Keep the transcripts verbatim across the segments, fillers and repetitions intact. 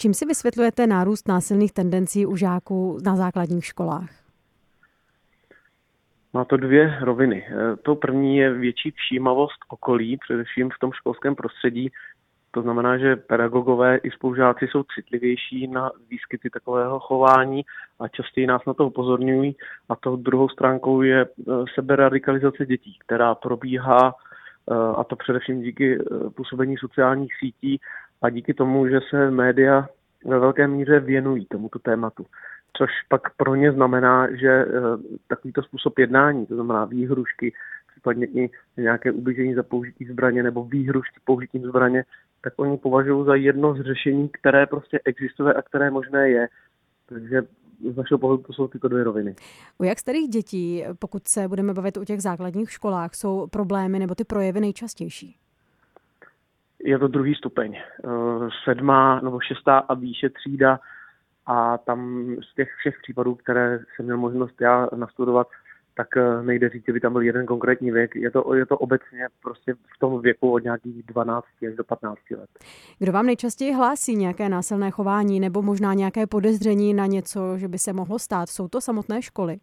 Čím si vysvětlujete nárůst násilných tendencí u žáků na základních školách? Má to dvě roviny. To první je větší všímavost okolí, především v tom školském prostředí. To znamená, že pedagogové i spolužáci jsou citlivější na výskyty takového chování a častěji nás na to upozorňují. A tou druhou stránkou je seberadikalizace dětí, která probíhá, a to především díky působení sociálních sítí a díky tomu, že se média ve velké míře věnují tomuto tématu. Což pak pro ně znamená, že takovýto způsob jednání, to znamená výhrušky, případně i nějaké ublížení za použití zbraně nebo výhrušky použitím zbraně, tak oni považují za jedno z řešení, které prostě existuje a které možné je. Takže z našeho pohledu to jsou tyto dvě roviny. U jak starých dětí, pokud se budeme bavit o těch základních školách, jsou problémy nebo ty projevy nejčastější? Je to druhý stupeň. Sedmá nebo šestá a výše třída a tam z těch všech případů, které jsem měl možnost já nastudovat, tak nejde říct, že by tam byl jeden konkrétní věk. Je to, je to obecně prostě v tom věku od nějakých dvanácti až do patnácti let. Kdo vám nejčastěji hlásí nějaké násilné chování nebo možná nějaké podezření na něco, že by se mohlo stát? Jsou to samotné školy?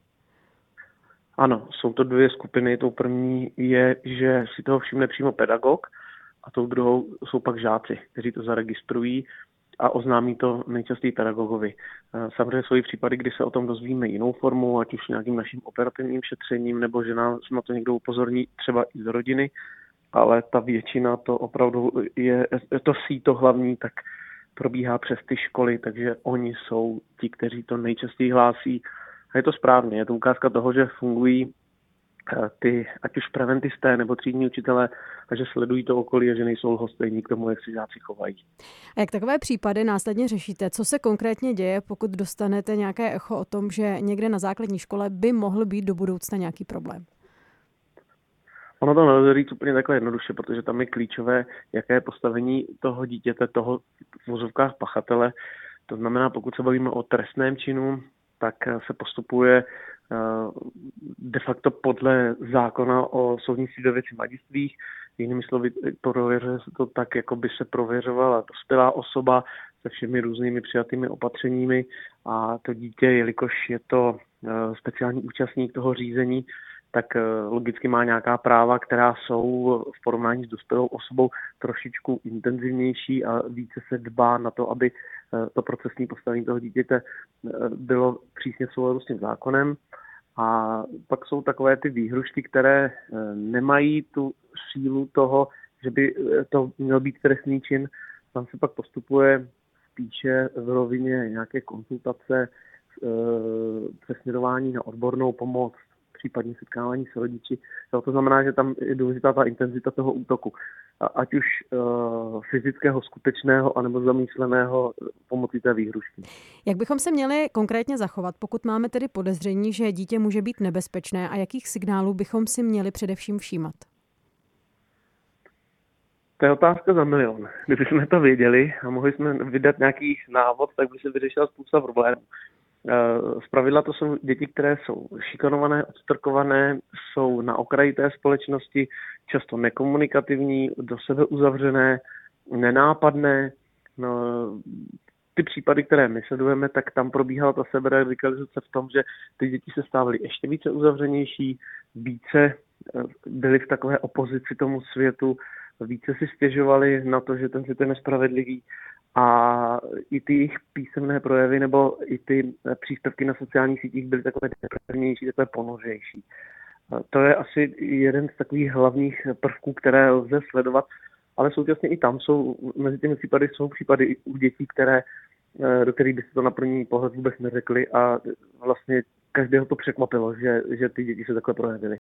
Ano, jsou to dvě skupiny. Tou první je, že si toho všimne přímo pedagog a tou druhou jsou pak žáci, kteří to zaregistrují a oznámí to nejčastěji pedagogovi. Samozřejmě jsou i případy, kdy se o tom dozvíme jinou formou, ať už nějakým naším operativním šetřením, nebo že nás na to někdo upozorní třeba i z rodiny, ale ta většina to opravdu je, to síto hlavní, tak probíhá přes ty školy, takže oni jsou ti, kteří to nejčastěji hlásí. A je to správně, je to ukázka toho, že fungují ty, ať už preventisté nebo třídní učitelé, a že sledují to okolí a že nejsou lhostejní k tomu, jak si žáci chovají. A jak takové případy následně řešíte? Co se konkrétně děje, pokud dostanete nějaké echo o tom, že někde na základní škole by mohl být do budoucna nějaký problém? Ono to nelze říct úplně takhle jednoduše, protože tam je klíčové, jaké je postavení toho dítěte, toho v vozovkách pachatele. To znamená, pokud se bavíme o trestném činu, tak se postupuje de facto podle zákona o soudnictví ve věci mladistvých. Jinými slovy, prověřuje se to tak, jako by se prověřovala dospělá osoba se všemi různými přijatými opatřeními a to dítě, jelikož je to speciální účastník toho řízení, tak logicky má nějaká práva, která jsou v porovnání s dospělou osobou trošičku intenzivnější a více se dbá na to, aby to procesní postavení toho dítěte bylo přísně v souladu s tím zákonem. A pak jsou takové ty výhrušky, které nemají tu sílu toho, že by to měl být trestný čin. Tam se pak postupuje spíše v rovině nějaké konzultace, přesměrování na odbornou pomoc, případně setkávání s rodiči. To znamená, že tam je důležitá ta intenzita toho útoku. Ať už uh, fyzického, skutečného, anebo zamýšleného pomocí té výhrušky. Jak bychom se měli konkrétně zachovat, pokud máme tedy podezření, že dítě může být nebezpečné a jakých signálů bychom si měli především všímat? To je otázka za milion. Kdybychom to věděli a mohli jsme vydat nějaký návod, tak by se vyřešila spousta problémů. Zpravidla to jsou děti, které jsou šikanované, odstrkované, jsou na okraji té společnosti, často nekomunikativní, do sebe uzavřené, nenápadné. No, ty případy, které my sledujeme, tak tam probíhala ta seberadikalizace v tom, že ty děti se stávaly ještě více uzavřenější, více byly v takové opozici tomu světu, více si stěžovali na to, že ten svět je nespravedlivý. A i ty jejich písemné projevy nebo i ty příspěvky na sociálních sítích byly takové depresivnější, takové ponořejší. To je asi jeden z takových hlavních prvků, které lze sledovat, ale současně i tam jsou, mezi těmi případy jsou případy u dětí, které, do kterých by se to na první pohled vůbec neřekli a vlastně každého to překvapilo, že, že ty děti se takhle projevily.